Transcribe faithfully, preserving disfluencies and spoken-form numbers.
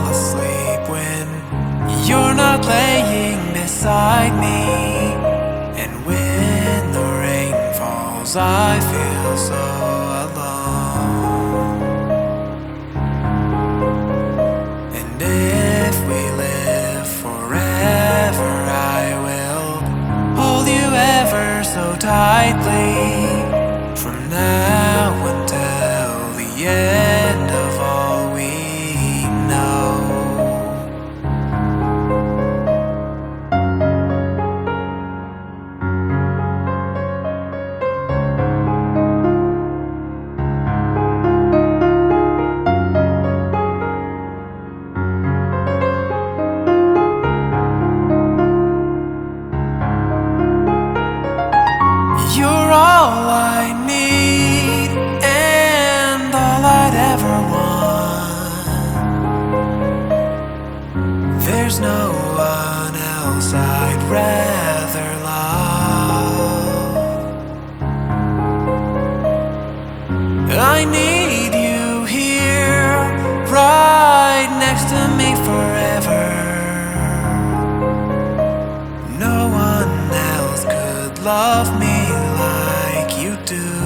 asleep when you're not laying beside me. And when the rain falls, I feel so alone. And if we live forever, I will hold you ever so tightly, from now until the end of all we know. You're all I need and all I'd ever want. There's no one else I'd rather love. I need you here, right next to me forever. No one else could love me like you do.